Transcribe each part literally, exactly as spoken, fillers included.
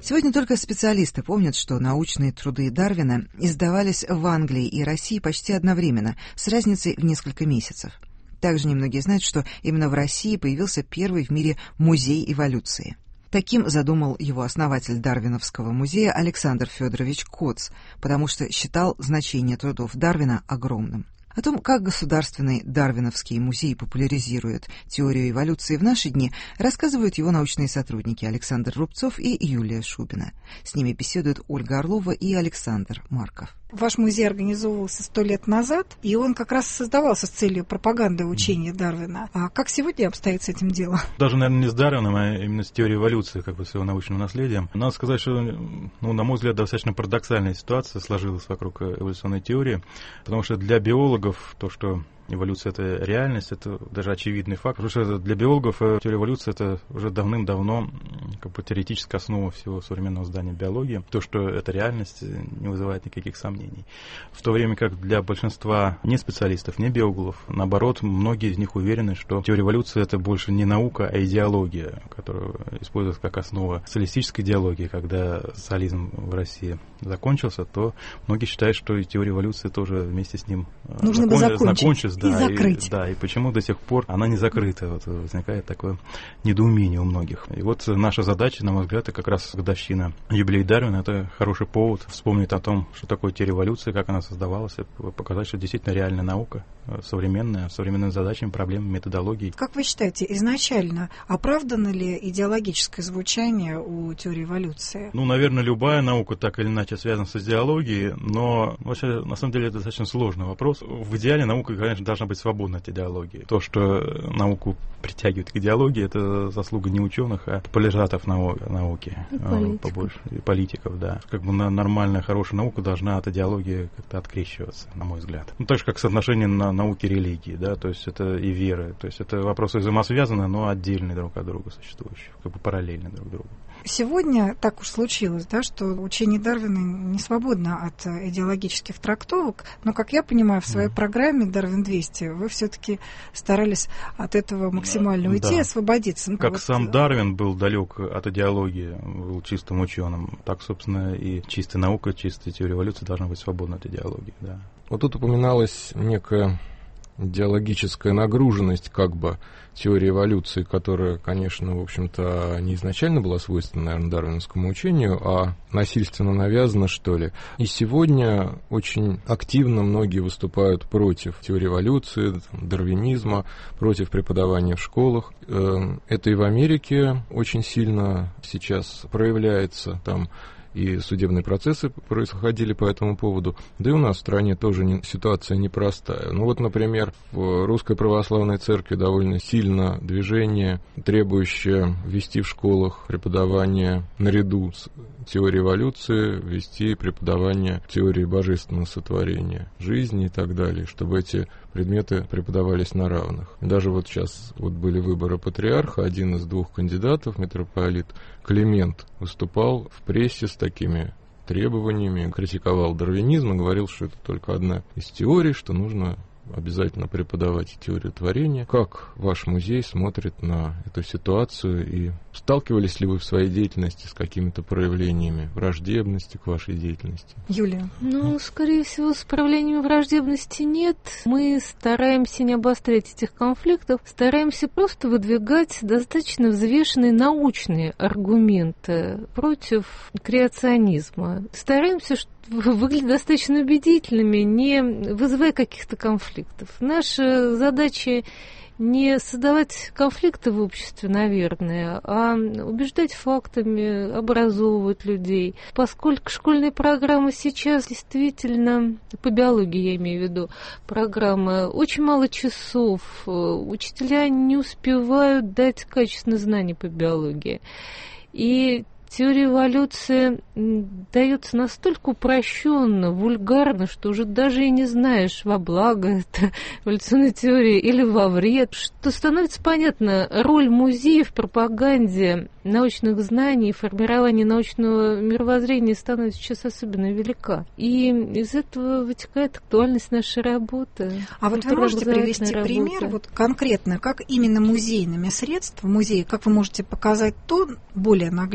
Сегодня только специалисты помнят, что научные труды Дарвина издавались в Англии и России почти одновременно, с разницей в несколько месяцев. Также немногие знают, что именно в России появился первый в мире музей эволюции. Таким задумал его основатель Дарвиновского музея Александр Федорович Коц, потому что считал значение трудов Дарвина огромным. О том, как Государственный Дарвиновский музей популяризирует теорию эволюции в наши дни, рассказывают его научные сотрудники Александр Рубцов и Юлия Шубина. С ними беседуют Ольга Орлова и Александр Марков. Ваш музей организовывался сто лет назад, и он как раз создавался с целью пропаганды учения Дарвина. А как сегодня обстоит с этим дело? Даже, наверное, не с Дарвином, а именно с теорией эволюции, как бы с его научным наследием. Надо сказать, что, ну, на мой взгляд, достаточно парадоксальная ситуация сложилась вокруг эволюционной теории, потому что для биологов то, что эволюция — это реальность, это даже очевидный факт. Потому что для биологов теория эволюции — это уже давным-давно как бы теоретическая основа всего современного здания биологии. То, что это реальность, не вызывает никаких сомнений. В то время как для большинства не специалистов, не биологов, наоборот, многие из них уверены, что теория эволюции — это больше не наука, а идеология, которую используется как основа социалистической идеологии. Когда социализм в России закончился, то многие считают, что и теория эволюции тоже вместе с ним нужно закон... бы закончить. закончится. Да, и закрыть. И, да, и почему до сих пор она не закрыта. Вот возникает такое недоумение у многих. И вот наша задача, на мой взгляд, это как раз годовщина юбилея Дарвина. Это хороший повод вспомнить о том, что такое теория эволюции, как она создавалась, и показать, что действительно реальная наука, современная, современными задачами, проблемами, методологией. Как вы считаете, изначально оправдано ли идеологическое звучание у теории эволюции? Ну, наверное, любая наука так или иначе связана с идеологией, но вообще, на самом деле, это достаточно сложный вопрос. В идеале наука, конечно, должна быть свободна от идеологии. То, что науку притягивает к идеологии, это заслуга не ученых, а популяризаторов науки. И политиков. Побольше, и политиков, да. Как бы нормальная, хорошая наука должна от идеологии как-то открещиваться, на мой взгляд. Ну, так же, как соотношение на науки и религии, да, то есть это и веры. То есть это вопросы взаимосвязаны, но отдельные друг от друга существующие, как бы параллельны друг другу. Сегодня так уж случилось, да, что учение Дарвина не свободно от идеологических трактовок, но, как я понимаю, в своей программе «Дарвин двести» вы все-таки старались от этого максимально уйти, да, освободиться. Ну, как вот... сам Дарвин был далек от идеологии, был чистым ученым, так, собственно, и чистая наука, чистая теория эволюции должна быть свободна от идеологии, да. Вот тут упоминалась некая идеологическая нагруженность как бы теории эволюции, которая, конечно, в общем-то, не изначально была свойственна, наверное, дарвиновскому учению, а насильственно навязана, что ли. И сегодня очень активно многие выступают против теории эволюции, там, дарвинизма, против преподавания в школах. Это и в Америке очень сильно сейчас проявляется, там и судебные процессы происходили по этому поводу. Да и у нас в стране тоже не, ситуация непростая. Ну вот, например, в Русской Православной Церкви довольно сильно движение, требующее ввести в школах преподавание наряду с теорией эволюции, ввести преподавание теории божественного сотворения жизни и так далее, чтобы эти предметы преподавались на равных. Даже вот сейчас вот были выборы патриарха, один из двух кандидатов, митрополит Климент, выступал в прессе с такими требованиями, критиковал дарвинизм и говорил, что это только одна из теорий, что нужно обязательно преподавать теорию творения. Как ваш музей смотрит на эту ситуацию и сталкивались ли вы в своей деятельности с какими-то проявлениями враждебности к вашей деятельности? Юлия? Ну, скорее всего, с проявлениями враждебности нет. Мы стараемся не обострять этих конфликтов, стараемся просто выдвигать достаточно взвешенные научные аргументы против креационизма. Стараемся, что выглядят достаточно убедительными, не вызывая каких-то конфликтов. Наша задача не создавать конфликты в обществе, наверное, а убеждать фактами, образовывать людей. Поскольку школьные программы сейчас действительно, по биологии я имею в виду, программы, очень мало часов, учителя не успевают дать качественные знания по биологии. И теория эволюции дается настолько упрощенно, вульгарно, что уже даже и не знаешь, во благо это эволюционная теория или во вред, что становится понятно, роль музея в пропаганде научных знаний, формировании научного мировоззрения становится сейчас особенно велика. И из этого вытекает актуальность нашей работы. А вот вы можете привести работа. пример, вот конкретно, как именно музейными средствами, музея, как вы можете показать то более наглядно,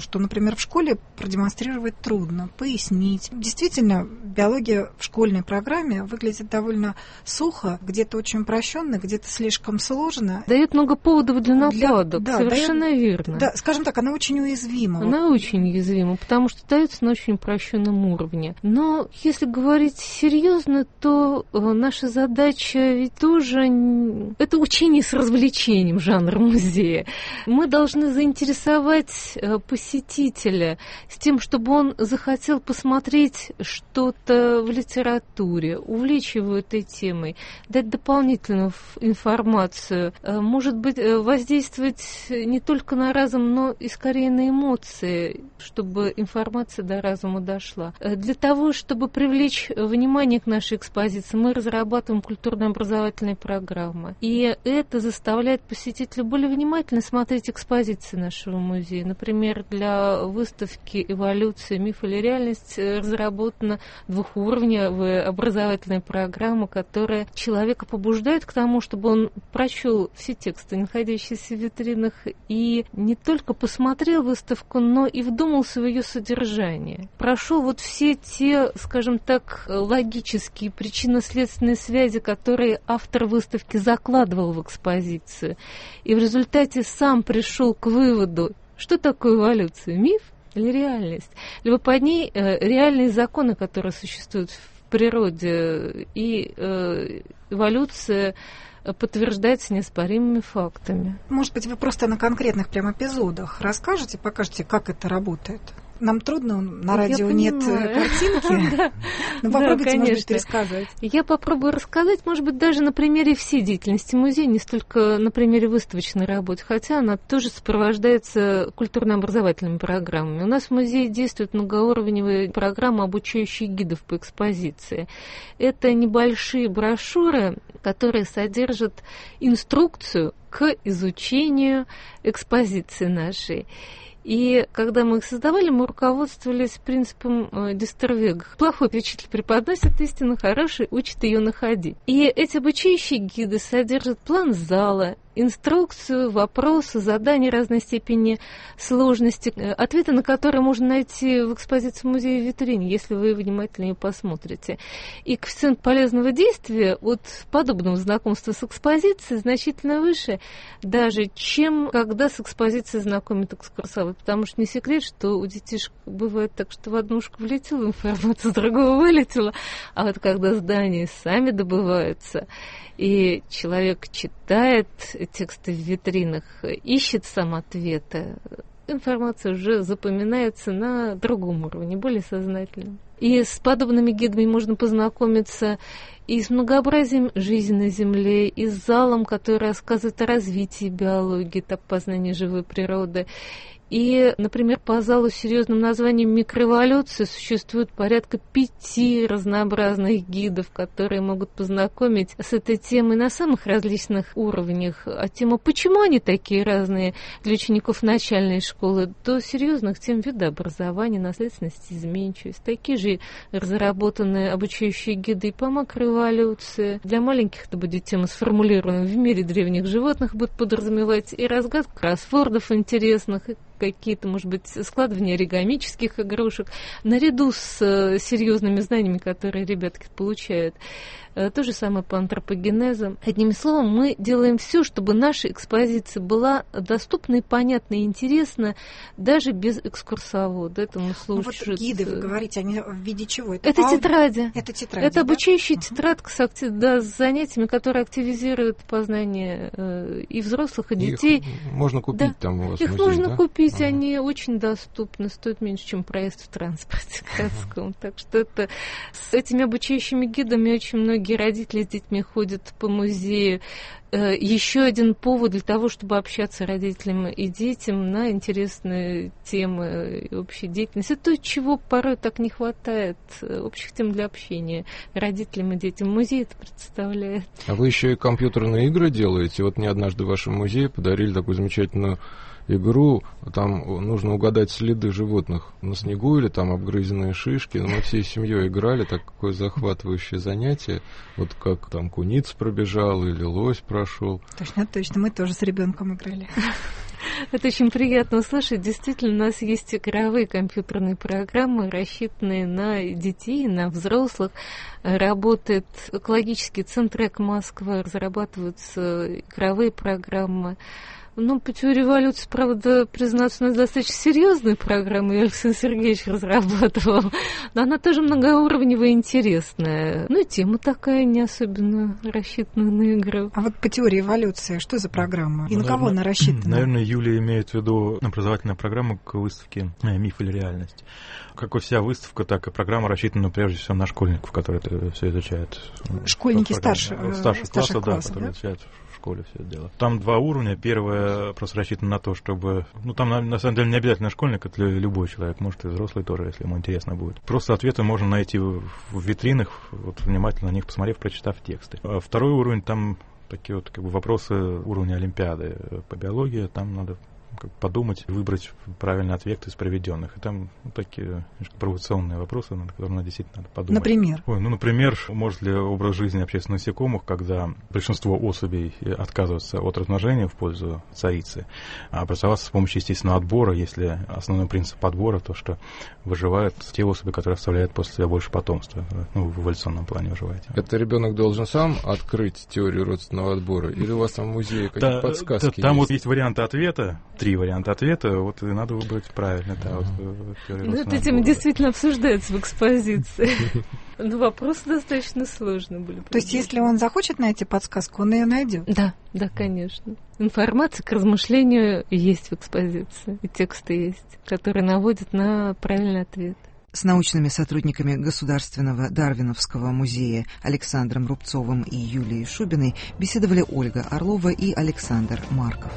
что, например, в школе продемонстрировать трудно, пояснить. Действительно, биология в школьной программе выглядит довольно сухо, где-то очень упрощенно, где-то слишком сложно. Дает много поводов для нападок, для, да, совершенно дает, верно. Да, скажем так, она очень уязвима. Она вот. очень уязвима, потому что дается на очень упрощенном уровне. Но если говорить серьезно, то наша задача ведь тоже это учение с развлечением, жанр музея. Мы должны заинтересовать посетителя с тем, чтобы он захотел посмотреть что-то в литературе, увлечь его этой темой, дать дополнительную информацию, может быть, воздействовать не только на разум, но и скорее на эмоции, чтобы информация до разума дошла. Для того, чтобы привлечь внимание к нашей экспозиции, мы разрабатываем культурно-образовательные программы. И это заставляет посетителя более внимательно смотреть экспозиции нашего музея. Например, для выставки «Эволюция, миф или реальность» разработана двухуровневая образовательная программа, которая человека побуждает к тому, чтобы он прочел все тексты, находящиеся в витринах, и не только посмотрел выставку, но и вдумался в ее содержание. Прошел вот все те, скажем так, логические причинно-следственные связи, которые автор выставки закладывал в экспозицию. И в результате сам пришел к выводу, что такое эволюция, миф или реальность. Либо под ней э, реальные законы, которые существуют в природе, и э, эволюция подтверждается неоспоримыми фактами. Может быть, вы просто на конкретных прям эпизодах расскажете, покажете, как это работает? Нам трудно, на радио нет картинки, но попробуйте, может быть, пересказать. Я попробую рассказать, может быть, даже на примере всей деятельности музея, не столько на примере выставочной работы, хотя она тоже сопровождается культурно-образовательными программами. У нас в музее действует многоуровневая программа обучающих гидов по экспозиции. Это небольшие брошюры, которые содержат инструкцию к изучению экспозиции нашей. И когда мы их создавали, мы руководствовались принципом э, Дистервега. Плохой учитель преподносит истину, хороший учит ее находить. И эти обучающие гиды содержат план зала, инструкцию, вопросы, задания разной степени сложности, ответы на которые можно найти в экспозиции музея в витрине, если вы внимательно ее посмотрите. И коэффициент полезного действия от подобного знакомства с экспозицией значительно выше, даже чем когда с экспозицией знакомит экскурсовод. Потому что не секрет, что у детишек бывает так, что в одну ушко влетела информация, с другого вылетела. А вот когда здания сами добываются, и человек читает тексты в витринах, ищет сам ответы, информация уже запоминается на другом уровне, более сознательном. И с подобными гидами можно познакомиться и с многообразием жизни на Земле, и с залом, который рассказывает о развитии биологии, этап познания живой природы. И, например, по залу с серьезным названием «Микроэволюция» существует порядка пяти разнообразных гидов, которые могут познакомить с этой темой на самых различных уровнях. А тема «Почему они такие разные?» для учеников начальной школы до серьезных тем видообразования, наследственности, изменчивости. Такие же разработанные обучающие гиды и по макроэволюции. Для маленьких это будет тема сформулирована в мире древних животных, будет подразумевать и разгадку кроссвордов интересных, и какие-то, может быть, складывание оригамических игрушек, наряду с э, серьезными знаниями, которые ребятки получают. Э, то же самое по антропогенезу. Одним словом, мы делаем все, чтобы наша экспозиция была доступна и понятна и интересна даже без экскурсовода. Этому служит... Ну, вот гиды, вы говорите, они в виде чего? Это, это тетради. Это тетради, Это да? обучающая uh-huh. тетрадка с, акти... да, с занятиями, которые активизируют познание э, и взрослых, и детей. Их можно купить да. там у вас Их в музее, можно да? купить, ага. они очень доступны, стоят меньше, чем проезд в транспорте городском. Ага. Так что это с этими обучающими гидами очень многие родители с детьми ходят по музею. Еще один повод для того, чтобы общаться родителям и детям на интересные темы общей деятельности. Это то, чего порой так не хватает, общих тем для общения родителям и детям. Музей это представляет. А вы еще и компьютерные игры делаете? Вот мне однажды в вашем музее подарили такую замечательную игру, там нужно угадать следы животных на снегу или там обгрызенные шишки. Мы всей семьей играли, такое захватывающее занятие, вот как там куниц пробежал или лось прошел. Точно, точно, мы тоже с ребенком играли. Это очень приятно услышать. Действительно, у нас есть игровые компьютерные программы, рассчитанные на детей, на взрослых. Работает экологический центр «Эко Москва», разрабатываются игровые программы. Ну, по теории эволюции, правда, признаться, у нас достаточно серьезная программа, ее Александр Сергеевич разрабатывал, но она тоже многоуровневая и интересная. Ну, и тема такая не особенно рассчитана на игры. А вот по теории эволюции, что за программа? И ну, на кого наверное, она рассчитана? Наверное, Юлия имеет в виду образовательную программу к выставке «Миф или реальность». Как и вся выставка, так и программа рассчитана прежде всего на школьников, которые это все изучают. Школьники старше, старших, старших классов, классов, да, да? которые изучают в школе все это дело. Там два уровня. Первое просто рассчитано на то, чтобы... Ну, там, на, на самом деле, не обязательно школьник, это любой человек, может, и взрослый тоже, если ему интересно будет. Просто ответы можно найти в, в витринах, вот, внимательно на них посмотрев, прочитав тексты. А второй уровень, там такие вот как бы вопросы уровня Олимпиады по биологии, там надо как подумать, выбрать правильный ответ из приведенных. И там ну, такие немножко провокационные вопросы, над которыми действительно надо подумать. Например? Ой, ну, например, может ли образ жизни общественных насекомых, когда большинство особей отказываются от размножения в пользу царицы, образоваться с помощью естественного отбора, если основной принцип отбора то, что выживают те особи, которые оставляют после себя больше потомства, ну, в эволюционном плане выживаете. Это ребенок должен сам открыть теорию родственного отбора, или у вас там в музее какие-то да, подсказки да, там есть? вот есть варианты ответа, три варианта ответа, вот и надо выбрать правильно. Да, вот, ну, эта тема действительно обсуждается в экспозиции. Но вопросы достаточно сложные были. То есть, если он захочет найти подсказку, он ее найдет? Да, да, конечно. Информация к размышлению есть в экспозиции, и тексты есть, которые наводят на правильный ответ. С научными сотрудниками Государственного Дарвиновского музея Александром Рубцовым и Юлией Шубиной беседовали Ольга Орлова и Александр Марков.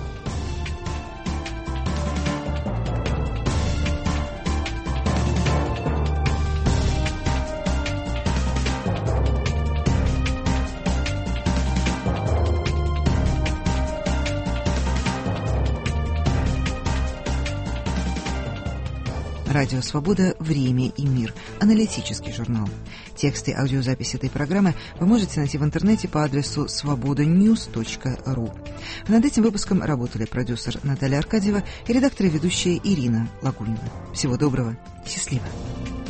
Радио «Свобода. Время и мир». Аналитический журнал. Тексты и аудиозаписи этой программы вы можете найти в интернете по адресу свобода ньюс точка ру. Над этим выпуском работали продюсер Наталья Аркадьева и редактор и ведущая Ирина Лагунина. Всего доброго. Счастливо.